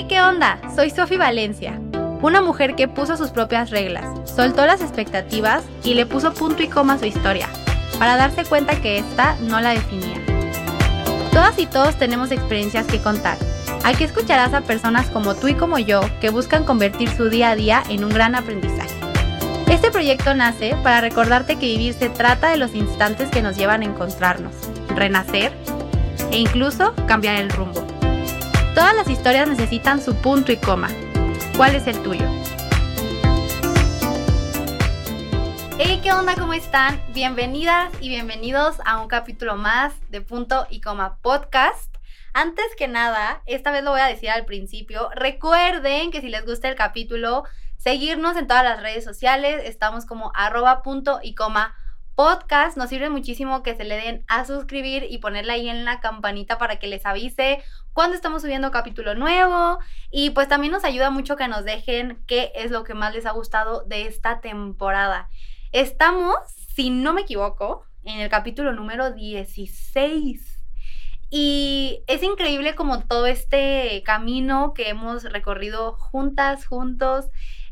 ¿Qué onda? Soy Sofi Valencia, una mujer que puso sus propias reglas, soltó las expectativas y le puso punto y coma a su historia, para darse cuenta que esta no la definía. Todas y todos tenemos experiencias que contar. Aquí escucharás a personas como tú y como yo que buscan convertir su día a día en un gran aprendizaje. Este proyecto nace para recordarte que vivir se trata de los instantes que nos llevan a encontrarnos, renacer e incluso cambiar el rumbo. Todas las historias necesitan su punto y coma. ¿Cuál es el tuyo? Hey, ¿qué onda? ¿Cómo están? Bienvenidas y bienvenidos a un capítulo más de Punto y Coma Podcast. Antes que nada, esta vez lo voy a decir al principio, recuerden que si les gusta el capítulo, seguirnos en todas las redes sociales, estamos como @punto y coma podcast. Nos sirve muchísimo que se le den a suscribir y ponerle ahí en la campanita para que les avise cuando estamos subiendo capítulo nuevo, y pues también nos ayuda mucho que nos dejen qué es lo que más les ha gustado de esta temporada. Estamos, si no me equivoco, en el capítulo número 16 y es increíble como todo este camino que hemos recorrido juntas, juntos,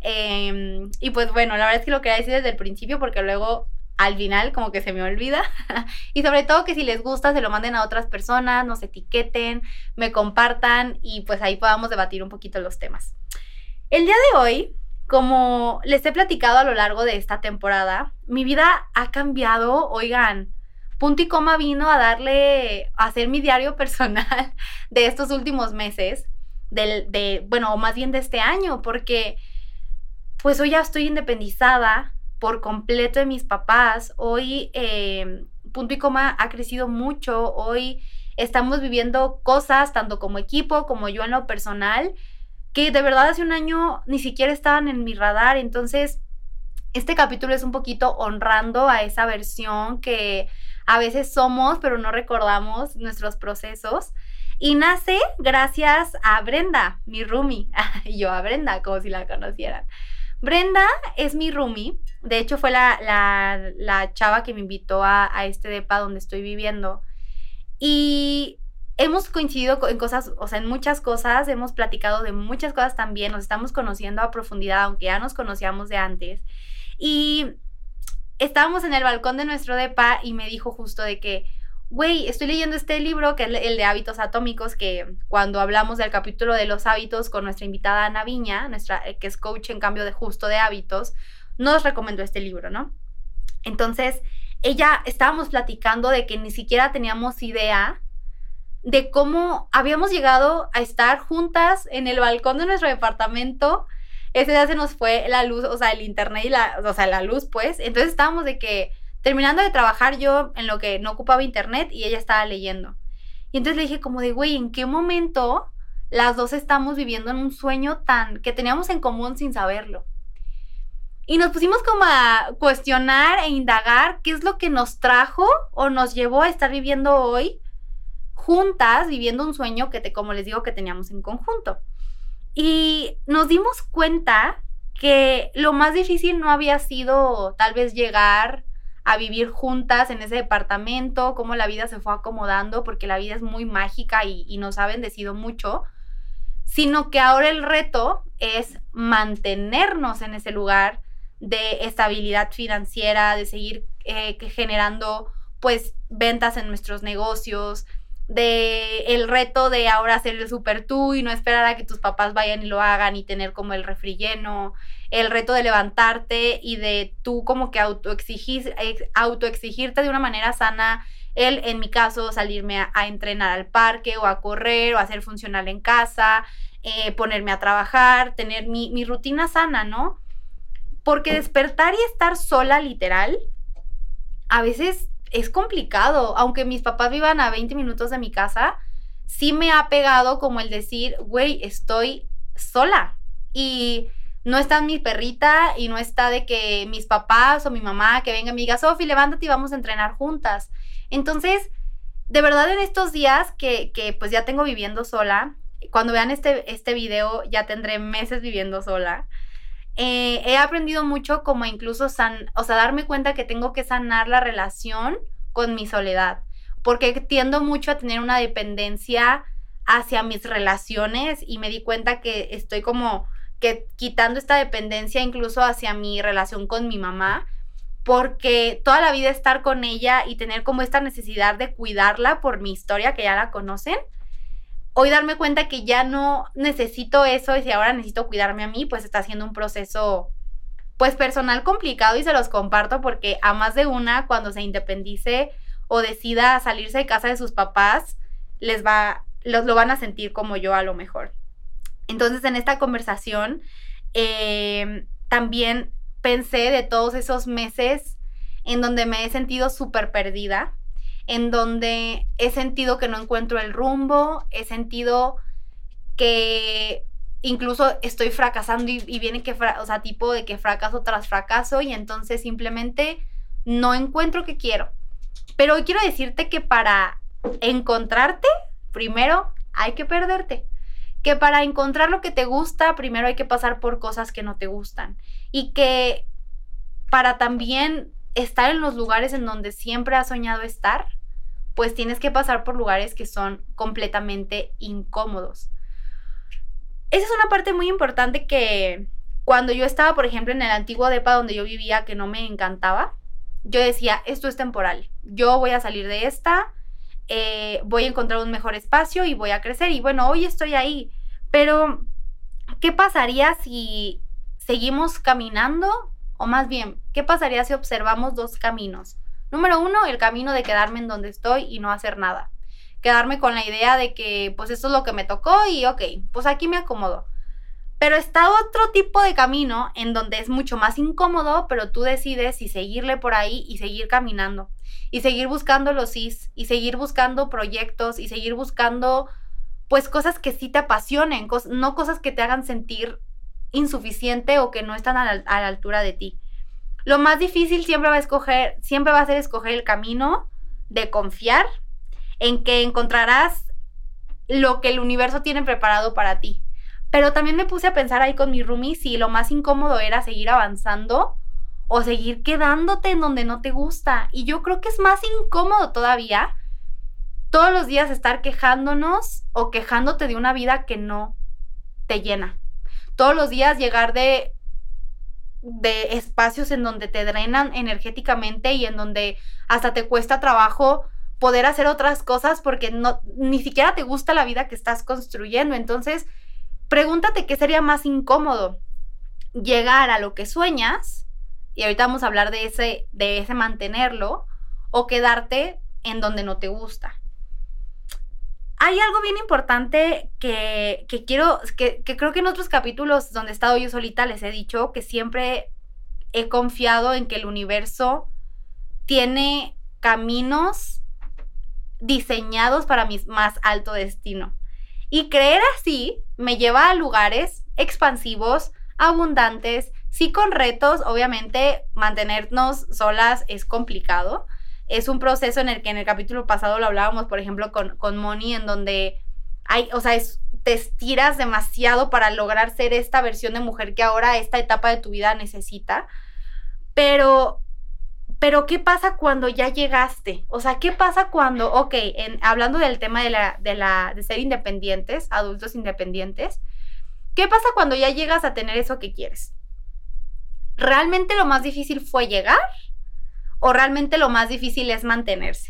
y pues bueno, la verdad es que lo quería decir desde el principio porque luego al final como que se me olvida y sobre todo que si les gusta se lo manden a otras personas, nos etiqueten, me compartan y pues ahí podamos debatir un poquito los temas. El día de hoy, como les he platicado a lo largo de esta temporada, mi vida ha cambiado. Oigan, Punto y Coma vino a hacer mi diario personal de estos últimos meses, bueno, más bien de este año, porque pues hoy ya estoy independizada por completo de mis papás. Hoy Punto y Coma ha crecido mucho. Hoy estamos viviendo cosas tanto como equipo como yo en lo personal que de verdad hace un año ni siquiera estaban en mi radar. Entonces este capítulo es un poquito honrando a esa versión que a veces somos pero no recordamos nuestros procesos, y nace gracias a Brenda, mi roomie. Y yo a Brenda como si la conocieran. Brenda es mi roomie, de hecho fue la chava que me invitó a este depa donde estoy viviendo, y hemos coincidido en cosas, o sea, en muchas cosas, hemos platicado de muchas cosas también, nos estamos conociendo a profundidad, aunque ya nos conocíamos de antes, y estábamos en el balcón de nuestro depa y me dijo justo de que, güey, estoy leyendo este libro que es el de Hábitos Atómicos, que cuando hablamos del capítulo de los hábitos con nuestra invitada Ana Viña, que es coach en cambio de hábitos, nos recomendó este libro, ¿no? Entonces, estábamos platicando de que ni siquiera teníamos idea de cómo habíamos llegado a estar juntas en el balcón de nuestro departamento. Ese día se nos fue la luz, o sea, el internet y la luz, pues. Entonces estábamos de que terminando de trabajar yo en lo que no ocupaba internet y ella estaba leyendo. Y entonces le dije como de, güey, ¿en qué momento las dos estamos viviendo en un sueño que teníamos en común sin saberlo? Y nos pusimos como a cuestionar e indagar qué es lo que nos trajo o nos llevó a estar viviendo hoy juntas, viviendo un sueño como les digo, que teníamos en conjunto. Y nos dimos cuenta que lo más difícil no había sido tal vez llegar a vivir juntas en ese departamento, cómo la vida se fue acomodando, porque la vida es muy mágica y nos ha bendecido mucho, sino que ahora el reto es mantenernos en ese lugar de estabilidad financiera, de seguir generando pues ventas en nuestros negocios, de el reto de ahora hacer el súper tú y no esperar a que tus papás vayan y lo hagan y tener como el refri lleno, el reto de levantarte y de tú como que autoexigirte de una manera sana, en mi caso salirme a entrenar al parque o a correr o a hacer funcional en casa, ponerme a trabajar, tener mi rutina sana, ¿no? Porque despertar y estar sola literal a veces es complicado. Aunque mis papás vivan a 20 minutos de mi casa, sí me ha pegado como el decir, güey, estoy sola y no está mi perrita y no está de que mis papás o mi mamá que venga y me diga, Sofi, levántate y vamos a entrenar juntas. Entonces, de verdad en estos días que pues ya tengo viviendo sola, cuando vean este video ya tendré meses viviendo sola, he aprendido mucho como incluso darme cuenta que tengo que sanar la relación con mi soledad, porque tiendo mucho a tener una dependencia hacia mis relaciones y me di cuenta que estoy como que quitando esta dependencia incluso hacia mi relación con mi mamá, porque toda la vida estar con ella y tener como esta necesidad de cuidarla por mi historia, que ya la conocen, hoy darme cuenta que ya no necesito eso y si ahora necesito cuidarme a mí, pues está siendo un proceso pues personal complicado y se los comparto porque a más de una cuando se independice o decida salirse de casa de sus papás, lo van a sentir como yo a lo mejor. Entonces en esta conversación también pensé de todos esos meses en donde me he sentido súper perdida, en donde he sentido que no encuentro el rumbo, he sentido que incluso estoy fracasando y viene que, tipo de que fracaso tras fracaso y entonces simplemente no encuentro qué quiero. Pero hoy quiero decirte que para encontrarte, primero hay que perderte. Que para encontrar lo que te gusta, primero hay que pasar por cosas que no te gustan. Y que para también estar en los lugares en donde siempre has soñado estar, pues tienes que pasar por lugares que son completamente incómodos. Esa es una parte muy importante que cuando yo estaba, por ejemplo, en el antiguo depa donde yo vivía, que no me encantaba, yo decía, esto es temporal, yo voy a salir de esta, voy a encontrar un mejor espacio y voy a crecer. Y bueno, hoy estoy ahí, pero ¿qué pasaría si seguimos caminando? O más bien, ¿qué pasaría si observamos dos caminos? Número uno, el camino de quedarme en donde estoy y no hacer nada. Quedarme con la idea de que pues esto es lo que me tocó y ok, pues aquí me acomodo. Pero está otro tipo de camino en donde es mucho más incómodo, pero tú decides si seguirle por ahí y seguir caminando. Y seguir buscando los sís, y seguir buscando proyectos, y seguir buscando pues cosas que sí te apasionen, no cosas que te hagan sentir insuficiente o que no están a la altura de ti. Lo más difícil siempre va a ser escoger el camino de confiar en que encontrarás lo que el universo tiene preparado para ti. Pero también me puse a pensar ahí con mi roomie si lo más incómodo era seguir avanzando o seguir quedándote en donde no te gusta. Y yo creo que es más incómodo todavía todos los días estar quejándonos o quejándote de una vida que no te llena. Todos los días llegar de espacios en donde te drenan energéticamente y en donde hasta te cuesta trabajo poder hacer otras cosas porque ni siquiera te gusta la vida que estás construyendo. Entonces, pregúntate qué sería más incómodo, llegar a lo que sueñas, y ahorita vamos a hablar de ese mantenerlo, o quedarte en donde no te gusta. Hay algo bien importante que creo que en otros capítulos donde he estado yo solita les he dicho que siempre he confiado en que el universo tiene caminos diseñados para mi más alto destino. Y creer así me lleva a lugares expansivos, abundantes, sí con retos. Obviamente mantenernos solas es complicado. Es un proceso en el que en el capítulo pasado lo hablábamos, por ejemplo, con Moni, en donde te estiras demasiado para lograr ser esta versión de mujer que ahora esta etapa de tu vida necesita. Pero ¿qué pasa cuando ya llegaste? O sea, ¿qué pasa cuando, hablando del tema de ser independientes, adultos independientes, ¿qué pasa cuando ya llegas a tener eso que quieres? ¿Realmente lo más difícil fue llegar? ¿O realmente lo más difícil es mantenerse?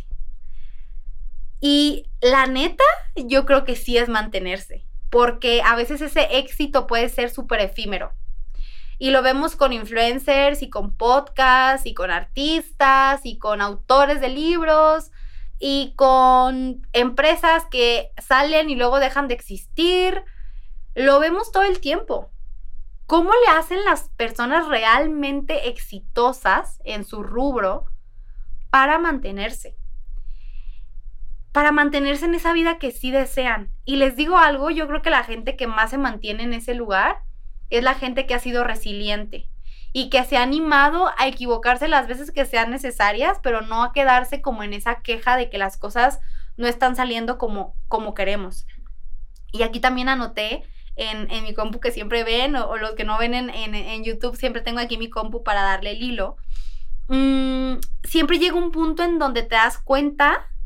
Y la neta, yo creo que sí es mantenerse, porque a veces ese éxito puede ser súper efímero. Y lo vemos con influencers y con podcasts y con artistas y con autores de libros y con empresas que salen y luego dejan de existir. Lo vemos todo el tiempo. ¿Cómo le hacen las personas realmente exitosas en su rubro para mantenerse? Para mantenerse en esa vida que sí desean. Y les digo algo, yo creo que la gente que más se mantiene en ese lugar es la gente que ha sido resiliente y que se ha animado a equivocarse las veces que sean necesarias, pero no a quedarse como en esa queja de que las cosas no están saliendo como queremos. Y aquí también anoté en mi compu que siempre ven, o los que no ven en YouTube, siempre tengo aquí mi compu para darle el hilo. Siempre llega un punto en donde te das cuenta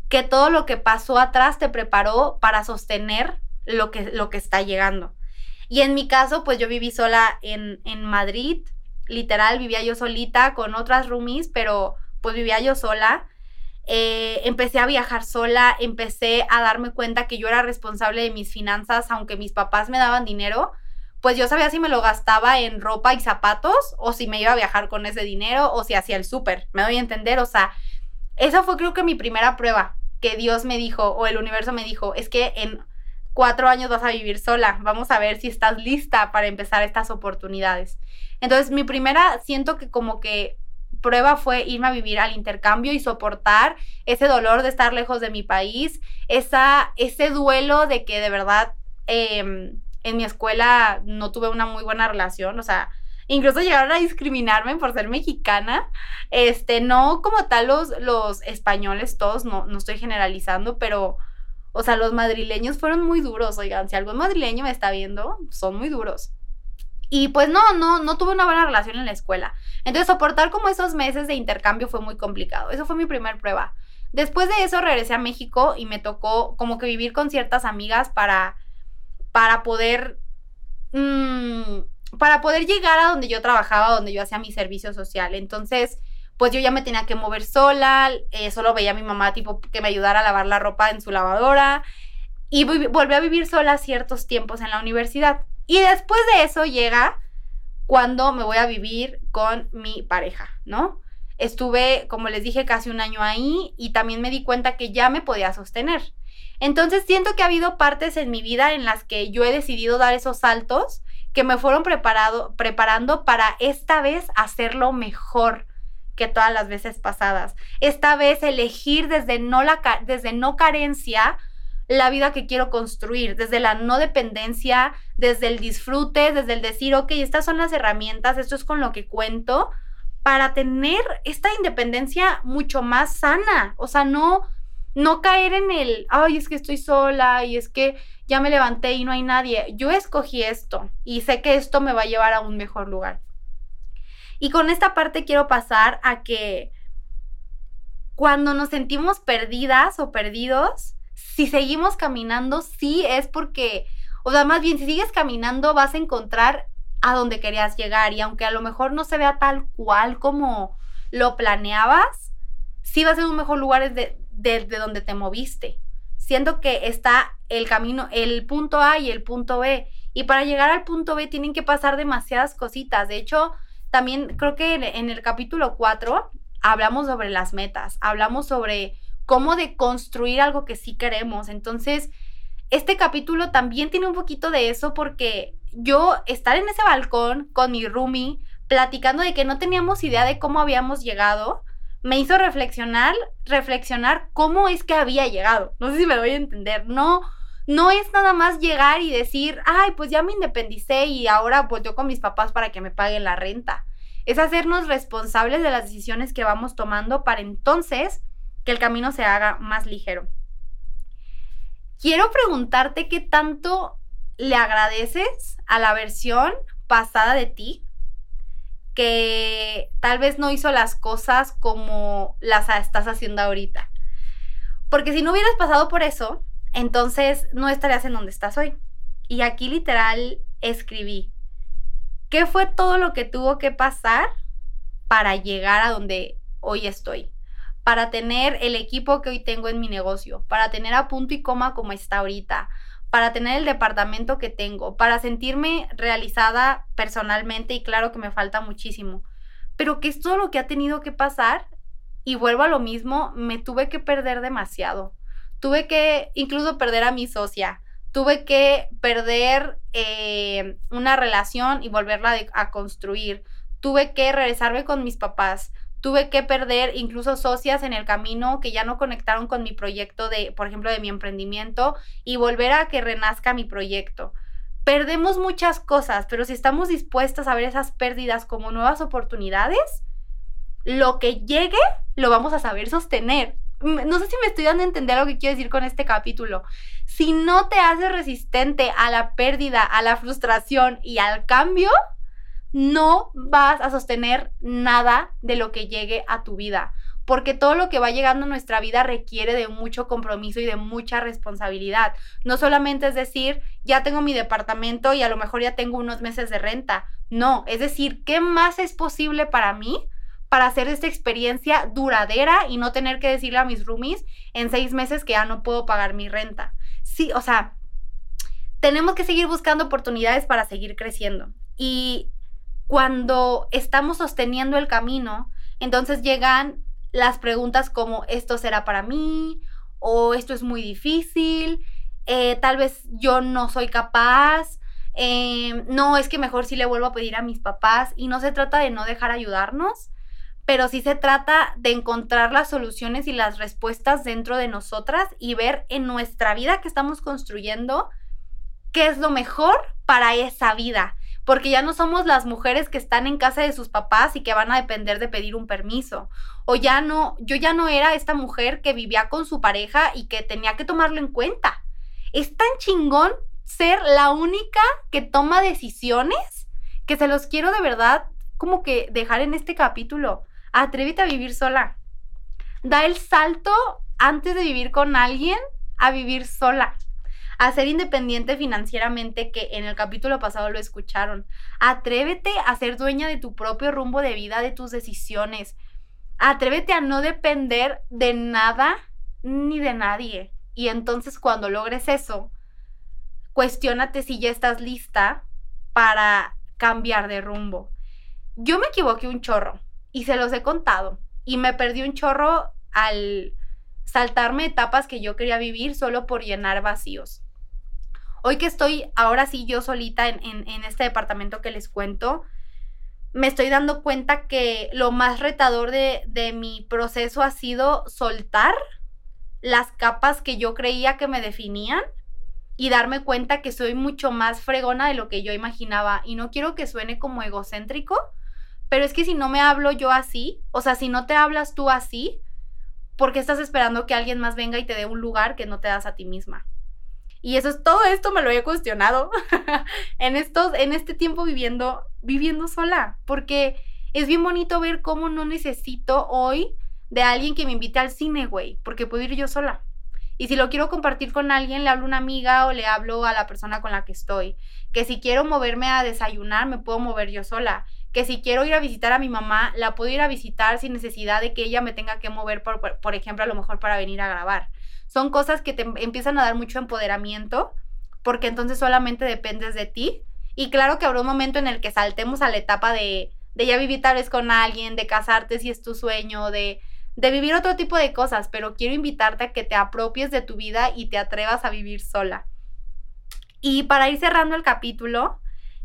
que todo lo que pasó atrás te preparó para sostener lo que está llegando. Y en mi caso, pues yo viví sola en Madrid, literal, vivía yo solita con otras roomies, pero pues vivía yo sola. Empecé a viajar sola, empecé a darme cuenta que yo era responsable de mis finanzas, aunque mis papás me daban dinero, pues yo sabía si me lo gastaba en ropa y zapatos, o si me iba a viajar con ese dinero, o si hacía el súper, me doy a entender. O sea, esa fue creo que mi primera prueba, que Dios me dijo, o el universo me dijo, es que en 4 años vas a vivir sola, vamos a ver si estás lista para empezar estas oportunidades. Entonces mi primera, siento que como que prueba fue irme a vivir al intercambio y soportar ese dolor de estar lejos de mi país, ese duelo de que de verdad en mi escuela no tuve una muy buena relación, o sea, incluso llegaron a discriminarme por ser mexicana, no como tal los españoles todos, no estoy generalizando, pero, o sea, los madrileños fueron muy duros, oigan, si algún madrileño me está viendo, son muy duros. Y pues no tuve una buena relación en la escuela. Entonces soportar como esos meses de intercambio fue muy complicado. Eso fue mi primer prueba. Después de eso regresé a México y me tocó como que vivir con ciertas amigas para poder llegar a donde yo trabajaba, donde yo hacía mi servicio social. Entonces, pues yo ya me tenía que mover sola, solo veía a mi mamá tipo que me ayudara a lavar la ropa en su lavadora y volví a vivir sola ciertos tiempos en la universidad. Y después de eso llega cuando me voy a vivir con mi pareja, ¿no? Estuve, como les dije, casi 1 año ahí y también me di cuenta que ya me podía sostener. Entonces siento que ha habido partes en mi vida en las que yo he decidido dar esos saltos que me fueron preparando para esta vez hacerlo mejor que todas las veces pasadas. Esta vez elegir desde no carencia la vida que quiero construir, desde la no dependencia, desde el disfrute, desde el decir, ok, estas son las herramientas, esto es con lo que cuento, para tener esta independencia mucho más sana. O sea, no caer en el, ay, es que estoy sola y es que ya me levanté y no hay nadie. Yo escogí esto y sé que esto me va a llevar a un mejor lugar. Y con esta parte quiero pasar a que cuando nos sentimos perdidas o perdidos, si seguimos caminando, sí es porque, o sea, más bien, si sigues caminando vas a encontrar a donde querías llegar, y aunque a lo mejor no se vea tal cual como lo planeabas, sí va a ser un mejor lugar de donde te moviste. Siento que está el camino, el punto A y el punto B, y para llegar al punto B tienen que pasar demasiadas cositas. De hecho, también creo que en el capítulo 4 hablamos sobre las metas, hablamos sobre cómo de construir algo que sí queremos. Entonces, este capítulo también tiene un poquito de eso, porque yo estar en ese balcón con mi roomie, platicando de que no teníamos idea de cómo habíamos llegado, me hizo reflexionar cómo es que había llegado. No sé si me doy a entender. No es nada más llegar y decir, ay, pues ya me independicé y ahora volteo con mis papás para que me paguen la renta. Es hacernos responsables de las decisiones que vamos tomando para entonces que el camino se haga más ligero. Quiero preguntarte qué tanto le agradeces a la versión pasada de ti, que tal vez no hizo las cosas como las estás haciendo ahorita. Porque si no hubieras pasado por eso, entonces no estarías en donde estás hoy. Y aquí literal escribí, ¿qué fue todo lo que tuvo que pasar para llegar a donde hoy estoy? Para tener el equipo que hoy tengo en mi negocio, para tener a punto y coma como está ahorita, para tener el departamento que tengo, para sentirme realizada personalmente, y claro que me falta muchísimo, pero que es todo lo que ha tenido que pasar. Y vuelvo a lo mismo, me tuve que perder demasiado, tuve que incluso perder a mi socia, tuve que perder una relación y volverla a construir, tuve que regresarme con mis papás, tuve que perder incluso socias en el camino que ya no conectaron con mi proyecto por ejemplo, de mi emprendimiento, y volver a que renazca mi proyecto. Perdemos muchas cosas, pero si estamos dispuestas a ver esas pérdidas como nuevas oportunidades, lo que llegue lo vamos a saber sostener. No sé si me estoy dando a entender lo que quiero decir con este capítulo. Si no te haces resistente a la pérdida, a la frustración y al cambio, no vas a sostener nada de lo que llegue a tu vida. porque todo lo que va llegando a nuestra vida requiere de mucho compromiso y de mucha responsabilidad. No solamente es decir, ya tengo mi departamento y a lo mejor ya tengo unos meses de renta. No, es decir, ¿qué más es posible para mí para hacer esta experiencia duradera y no tener que decirle a mis roomies en 6 meses que ya no puedo pagar mi renta? Sí, o sea, tenemos que seguir buscando oportunidades para seguir creciendo. Y cuando estamos sosteniendo el camino, entonces llegan las preguntas como, ¿esto será para mí? ¿O esto es muy difícil? Tal vez yo no soy capaz. No, es que mejor sí le vuelvo a pedir a mis papás. Y no se trata de no dejar ayudarnos, pero sí se trata de encontrar las soluciones y las respuestas dentro de nosotras y ver en nuestra vida que estamos construyendo qué es lo mejor para esa vida. Porque ya no somos las mujeres que están en casa de sus papás y que van a depender de pedir un permiso. O ya no, yo ya no era esta mujer que vivía con su pareja y que tenía que tomarlo en cuenta. Es tan chingón ser la única que toma decisiones que se los quiero de verdad como que dejar en este capítulo. Atrévete a vivir sola. Da el salto antes de vivir con alguien a vivir sola. A ser independiente financieramente, que en el capítulo pasado lo escucharon. Atrévete a ser dueña de tu propio rumbo de vida, de tus decisiones. Atrévete a no depender de nada ni de nadie. Y entonces cuando logres eso, cuestiónate si ya estás lista para cambiar de rumbo. Yo me equivoqué un chorro y se los he contado. Y me perdí un chorro al saltarme etapas que yo quería vivir solo por llenar vacíos. Hoy que estoy ahora sí yo solita en este departamento que les cuento, me estoy dando cuenta que lo más retador de mi proceso ha sido soltar las capas que yo creía que me definían y darme cuenta que soy mucho más fregona de lo que yo imaginaba. Y no quiero que suene como egocéntrico, pero es que si no me hablo yo así, o sea, si no te hablas tú así, ¿por qué estás esperando que alguien más venga y te dé un lugar que no te das a ti misma? Y todo esto me lo he cuestionado en este tiempo viviendo sola, porque es bien bonito ver cómo no necesito hoy de alguien que me invite al cine, güey, porque puedo ir yo sola. Y si lo quiero compartir con alguien, le hablo a una amiga o le hablo a la persona con la que estoy. Que si quiero moverme a desayunar, me puedo mover yo sola. Que si quiero ir a visitar a mi mamá, la puedo ir a visitar sin necesidad de que ella me tenga que mover, por ejemplo, a lo mejor para venir a grabar. Son cosas que te empiezan a dar mucho empoderamiento, porque entonces solamente dependes de ti. Y claro que habrá un momento en el que saltemos a la etapa de ya vivir tal vez con alguien, de casarte si es tu sueño, de vivir otro tipo de cosas, pero quiero invitarte a que te apropies de tu vida y te atrevas a vivir sola. Y para ir cerrando el capítulo,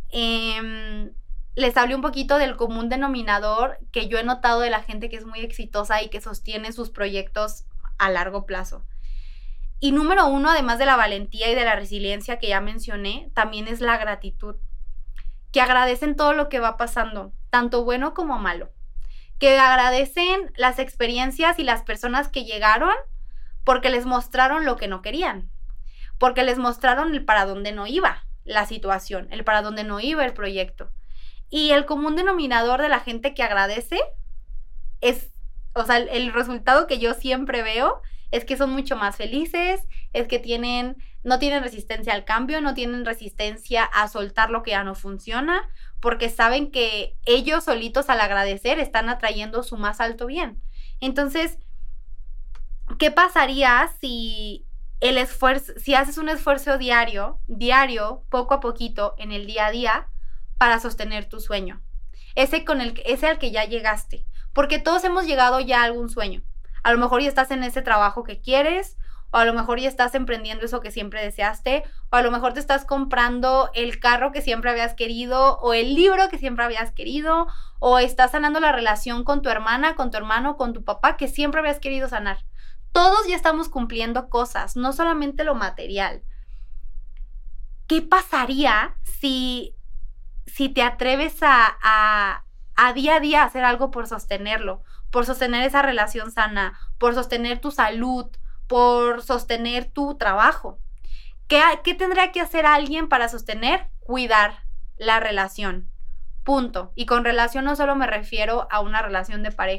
les hablé un poquito del común denominador que yo he notado de la gente que es muy exitosa y que sostiene sus proyectos a largo plazo. Y número 1, además de la valentía y de la resiliencia que ya mencioné, también es la gratitud. Que agradecen todo lo que va pasando, tanto bueno como malo. Que agradecen las experiencias y las personas que llegaron porque les mostraron lo que no querían. Porque les mostraron el para dónde no iba la situación, el para dónde no iba el proyecto. Y el común denominador de la gente que agradece es, o sea, el resultado que yo siempre veo es que son mucho más felices, es que no tienen resistencia al cambio, no tienen resistencia a soltar lo que ya no funciona, porque saben que ellos solitos al agradecer están atrayendo su más alto bien. Entonces, ¿qué pasaría si haces un esfuerzo diario, poco a poquito, en el día a día, para sostener tu sueño? Ese al que ya llegaste. Porque todos hemos llegado ya a algún sueño. A lo mejor ya estás en ese trabajo que quieres, o a lo mejor ya estás emprendiendo eso que siempre deseaste, o a lo mejor te estás comprando el carro que siempre habías querido, o el libro que siempre habías querido, o estás sanando la relación con tu hermana, con tu hermano, con tu papá que siempre habías querido sanar. Todos ya estamos cumpliendo cosas, no solamente lo material. ¿Qué pasaría si te atreves a día a día hacer algo por sostenerlo? Por sostener esa relación sana, por sostener tu salud, por sostener tu trabajo. ¿Qué tendría que hacer alguien para sostener? Cuidar la relación. Punto. Y con relación no solo me refiero a una relación de pareja.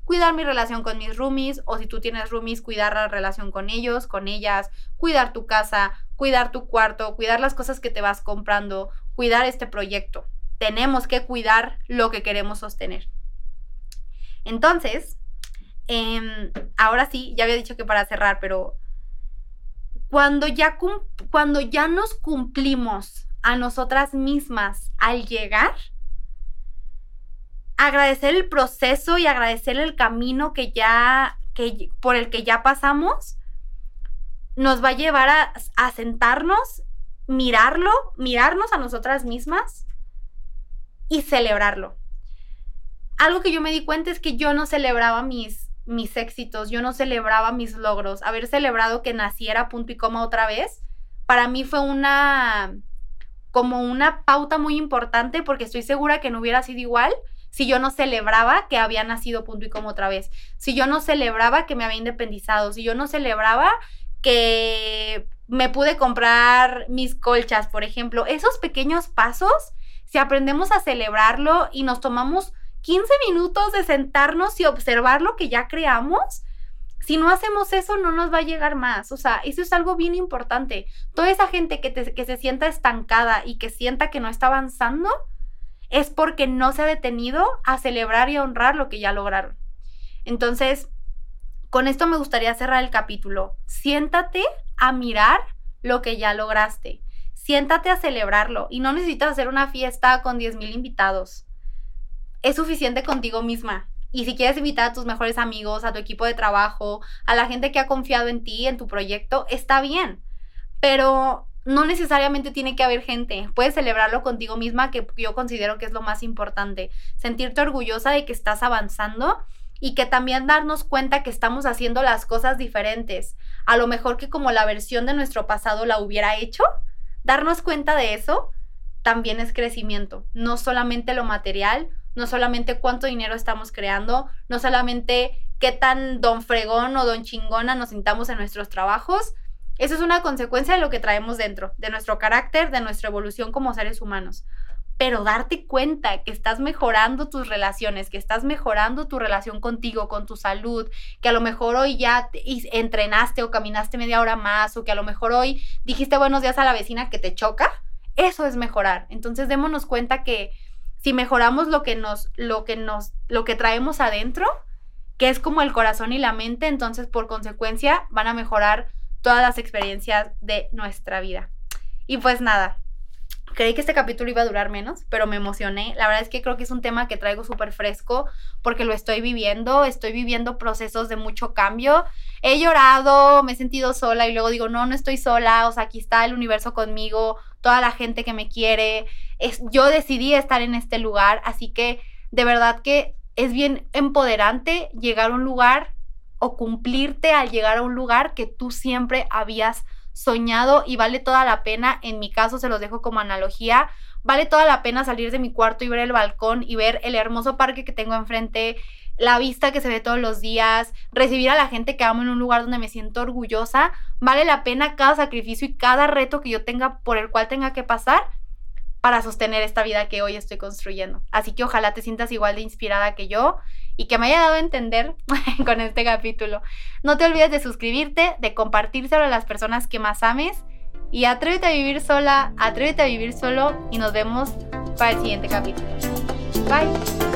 cuidar mi relación con mis roomies, o si tú tienes roomies, cuidar la relación con ellos, con ellas, cuidar tu casa, cuidar tu cuarto, cuidar las cosas que te vas comprando, cuidar este proyecto. Tenemos que cuidar lo que queremos sostener. Entonces, ahora sí, ya había dicho que para cerrar, pero cuando ya nos cumplimos a nosotras mismas al llegar, agradecer el proceso y agradecer el camino por el que ya pasamos, nos va a llevar a sentarnos, mirarnos a nosotras mismas y celebrarlo. Algo que yo me di cuenta es que yo no celebraba mis éxitos, yo no celebraba mis logros. Haber celebrado que naciera punto y coma otra vez, para mí fue como una pauta muy importante, porque estoy segura que no hubiera sido igual si yo no celebraba que había nacido punto y coma otra vez, si yo no celebraba que me había independizado, si yo no celebraba que me pude comprar mis colchas, por ejemplo. Esos pequeños pasos, si aprendemos a celebrarlo y nos tomamos 15 minutos de sentarnos y observar lo que ya creamos, si no hacemos eso, no nos va a llegar más. O sea, eso es algo bien importante. Toda esa gente que se sienta estancada y que sienta que no está avanzando, es porque no se ha detenido a celebrar y a honrar lo que ya lograron. Entonces, con esto me gustaría cerrar el capítulo. Siéntate a mirar lo que ya lograste. Siéntate a celebrarlo. Y no necesitas hacer una fiesta con 10,000 invitados. Es suficiente contigo misma. Y si quieres invitar a tus mejores amigos, a tu equipo de trabajo, a la gente que ha confiado en ti, en tu proyecto, está bien. Pero no necesariamente tiene que haber gente. Puedes celebrarlo contigo misma, que yo considero que es lo más importante. Sentirte orgullosa de que estás avanzando y que también darnos cuenta que estamos haciendo las cosas diferentes. A lo mejor que como la versión de nuestro pasado la hubiera hecho, darnos cuenta de eso también es crecimiento. No solamente lo material, no solamente cuánto dinero estamos creando, no solamente qué tan don fregón o don chingona nos sintamos en nuestros trabajos. Eso es una consecuencia de lo que traemos dentro, de nuestro carácter, de nuestra evolución como seres humanos. Pero darte cuenta que estás mejorando tus relaciones, que estás mejorando tu relación contigo, con tu salud, que a lo mejor hoy ya entrenaste o caminaste media hora más, o que a lo mejor hoy dijiste buenos días a la vecina que te choca, eso es mejorar. Entonces démonos cuenta que si mejoramos lo que traemos adentro, que es como el corazón y la mente, entonces por consecuencia van a mejorar todas las experiencias de nuestra vida. Y pues nada, creí que este capítulo iba a durar menos, pero me emocioné. La verdad es que creo que es un tema que traigo súper fresco porque lo estoy viviendo procesos de mucho cambio. He llorado, me he sentido sola y luego digo, no estoy sola, o sea, aquí está el universo conmigo, toda la gente que me quiere. Yo decidí estar en este lugar, así que de verdad que es bien empoderante llegar a un lugar o cumplirte al llegar a un lugar que tú siempre habías soñado, y vale toda la pena. En mi caso, se los dejo como analogía, vale toda la pena salir de mi cuarto y ver el balcón y ver el hermoso parque que tengo enfrente, la vista que se ve todos los días, recibir a la gente que amo en un lugar donde me siento orgullosa. Vale la pena cada sacrificio y cada reto que yo tenga, por el cual tenga que pasar para sostener esta vida que hoy estoy construyendo. Así que ojalá te sientas igual de inspirada que yo y que me haya dado a entender con este capítulo. No te olvides de suscribirte, de compartírselo a las personas que más ames, y atrévete a vivir sola, atrévete a vivir solo, y nos vemos para el siguiente capítulo. Bye.